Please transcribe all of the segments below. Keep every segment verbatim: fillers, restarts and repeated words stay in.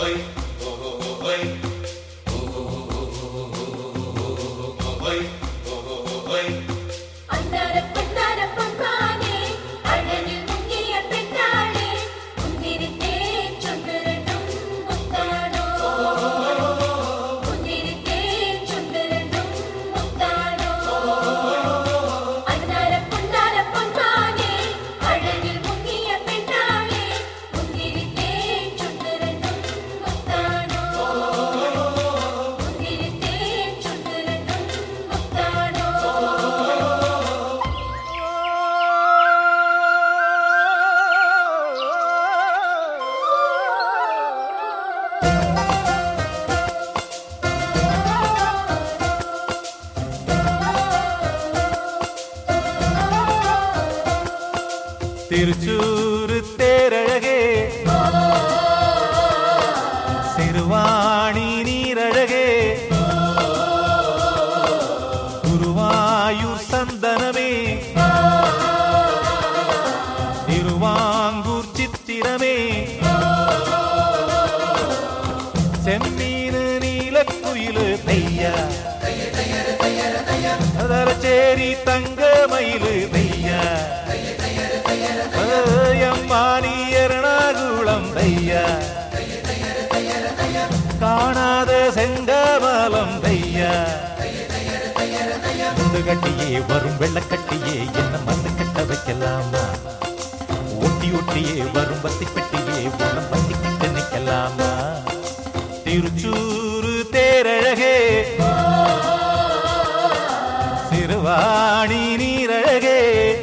திருச்சூர் தேரழகே சிறுவாணி நீரழகே குருவாயூர் சந்தனமே திருவாங்கூர் சித்திரமே செம்மீனு நீலக்குயிலு தையா அதரச்சேரி தங்க மயிலு தையா அம்மானி எர்ணாகுளம் தையா காணாத செங்கமலம் தையா முண்டு கட்டியே வரும் வெள்ளக்கட்டியே என்ன மண்ணு கட்ட வைக்கலாமா ஒட்டி ஒட்டியே வரும் பத்தி பெட்டியே உனம் பத்தி கிட்ட நிக்கலாமா திருச்சூர் தேரழகே சிறுவாணி நீரழகே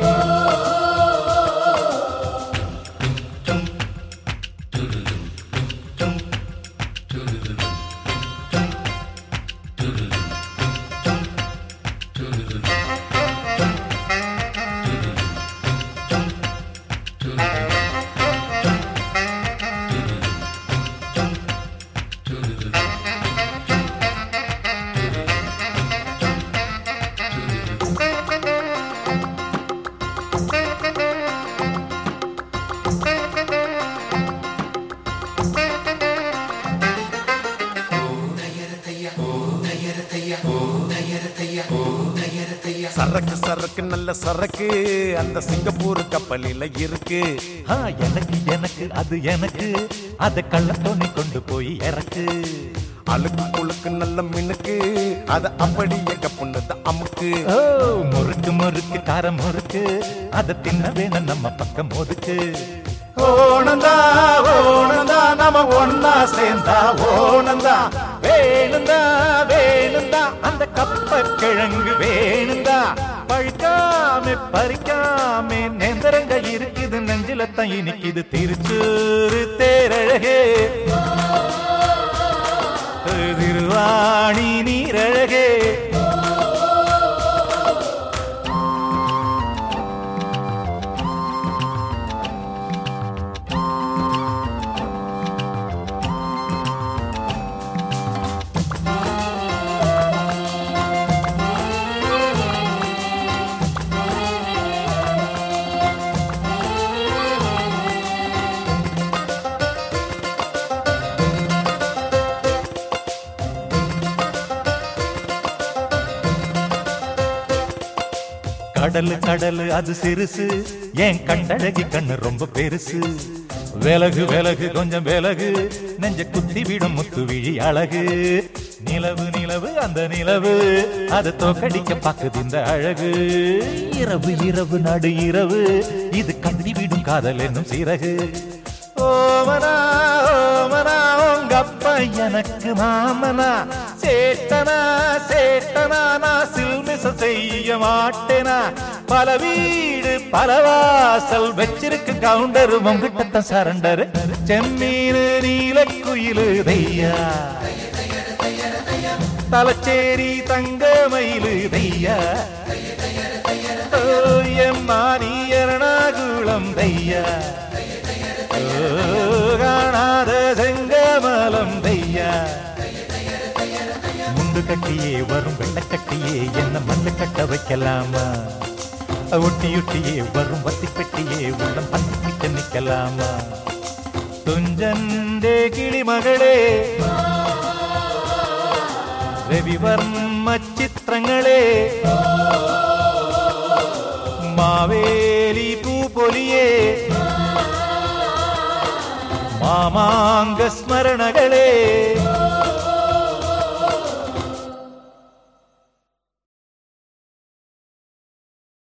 சரக்கு சரக்கு நல்ல சரக்கு அந்த சிங்கப்பூர் கப்பலில இருக்கு. எனக்கு எனக்கு அது எனக்கு அத கள்ளத்தோணி கொண்டு போய் இறக்கு. அழுக்கு குழுக்கு நல்ல மினுக்கு அத அப்படியே கப்புனது அமுக்கு. முறுக்கு முறுக்கு காரம் முறுக்கு அத தின்ன வேணும் நம்ம பக்கம் ஒதுக்கு. ஓணந்தா ஓணந்தா நம்ம ஒன்னா சேர்ந்தா ஓணந்தா வேணுந்தா வேணுந்தா அந்த கப்ப கிழங்கு வேணுந்தா. பழுக்காம பறிக்காம நேந்திரங்க இருக்குது நெஞ்சிலத்தான் இனிக்குது. திருச்சூர் தேரழகே திருவாணி நீரழகே. கடலு கடலு அது சிறுசு ஏன் கண்டழகி கண்ணு ரொம்ப பெருசு. விலகு விலகு கொஞ்சம் விலகு நெஞ்ச குத்தி விடும் முத்து விழி அழகு. நிலவு நிலவு அந்த நிலவு அது தோக்கடிக்க பாக்குது இந்த அழகு. இரவு இரவு நடு இரவு இது கண்டி விடும் காதல் என்னும் சிறகு. ஓமனா ஓமனா உங்க அப்பா எனக்கு மாமனா சேட்டனா சேட்டனா நான் சில்மிச செய்ய மாட்டேனா. பல வீடு பல வாசல் வச்சிருக்கு கவுண்டர் உங்கிட்ட சரண்டர். செம்மீனு நீலக்குயிலு தையா தலச்சேரி தங்க மயிலு தையா. எம்மானி எர்ணாகுளம் தையா காணாத செங்கமலம் தையா. முண்டு கட்டியே வரும் வெள்ளக்கட்டியே என்ன மண்ணு கட்ட வைக்கலாமா. ஒட்டி ஒட்டியே வரும் வத்தி பெட்டியே உள்ளம் பத்திக்கிட்ட நிக்கலாமா. തുഞ്ചന്റെ കിളിമകളെ രവിവർമ്മ ചിത്രങ്ങളെ മാവേലി പൂപൊലിയെ മാമാങ്ക സ്മരണകളെ